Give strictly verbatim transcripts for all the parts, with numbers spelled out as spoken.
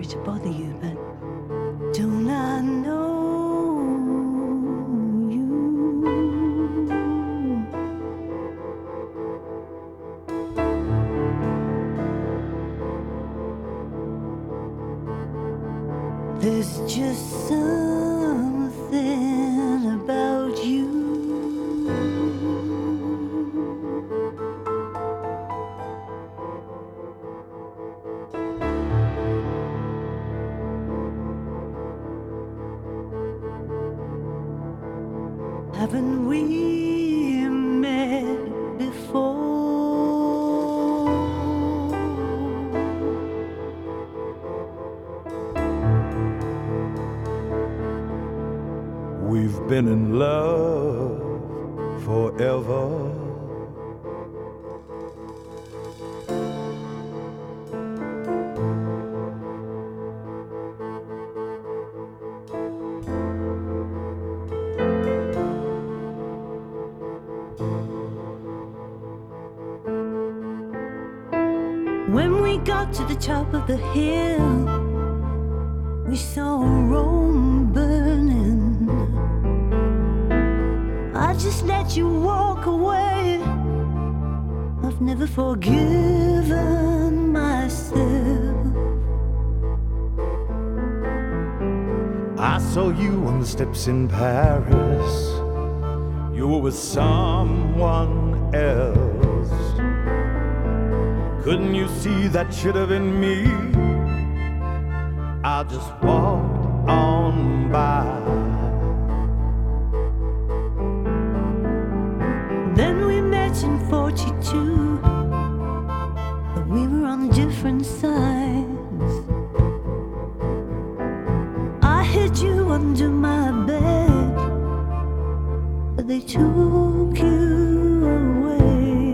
to bother you, but don't I know you? There's just something about you. Haven't we met before? We've been in love forever. When we got to the top of the hill, we saw Rome burning. I just let you walk away. I've never forgiven myself. I saw you on the steps in Paris. You were with someone else. Couldn't you see that should have been me? I just walked on by. Then we met in forty-two, but we were on different sides. I hid you under my bed, but they took you away.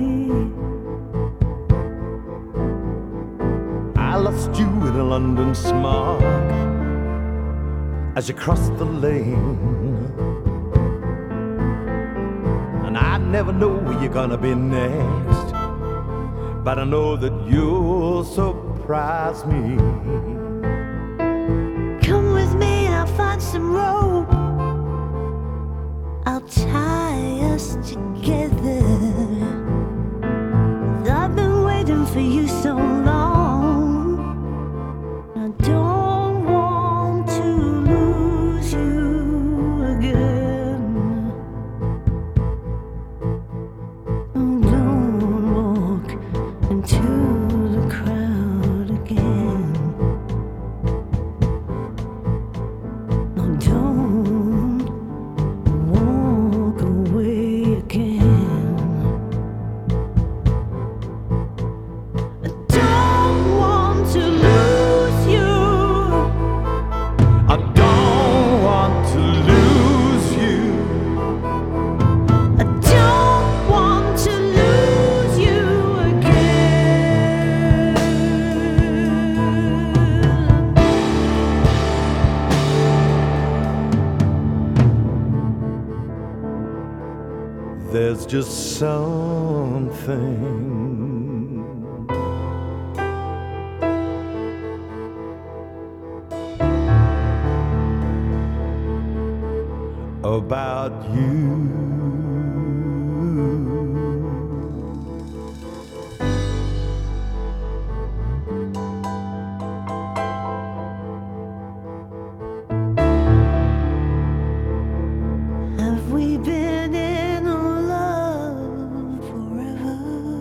I lost you in a London smog as you crossed the lane. And I never know where you're gonna be next, but I know that you'll surprise me. Come with me and I'll find some rope. I'll tie us together. I've been waiting for you so long. I don't want to lose you again. Don't walk into the crowd again. No, don't walk away again. I don't want to lose you. I don't want to lose you. I don't want to lose you again. There's just something about you. Have we been in love forever?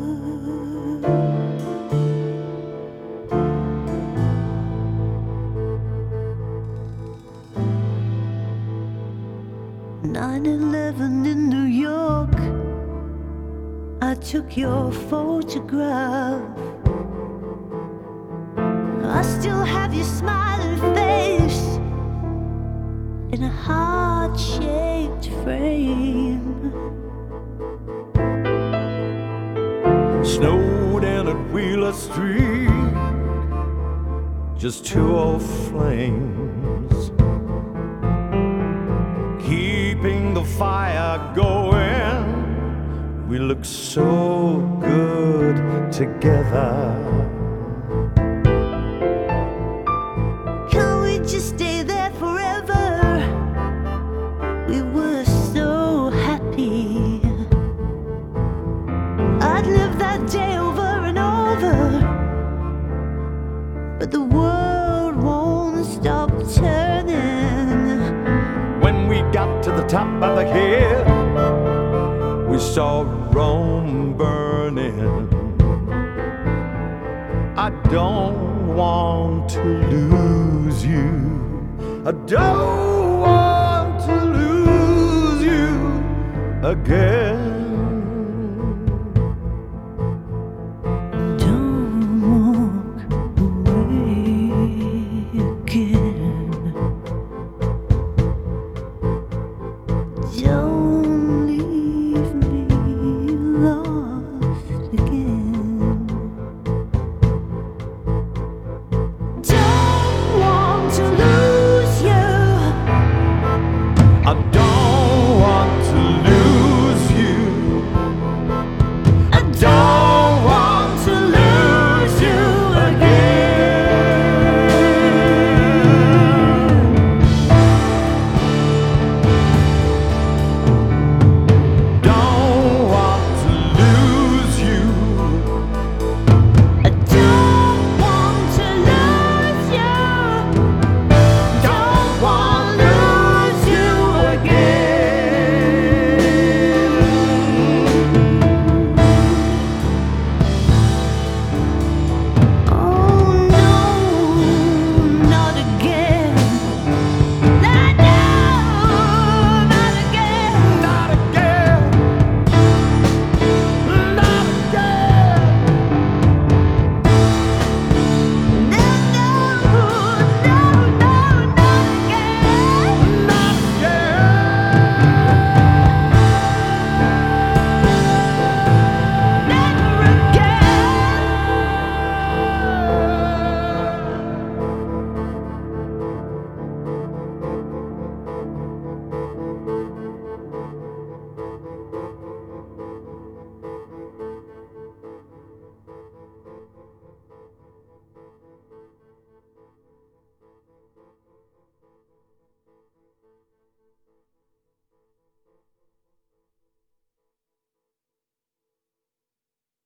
nine eleven in New York, I took your photograph. I still have your smiling face in a heart-shaped frame. Snowed in at Wheeler Street, just two old flames, keeping the fire going. We look so good together. we were so happy. I'd live that day over and over, but the world won't stop turning. When we got to the top of the hill, we saw Rome burning. I don't want to lose you. I don't want to lose you again. Don't walk away again. Don't leave me lost again. Don't want to lose you. I don't want to lose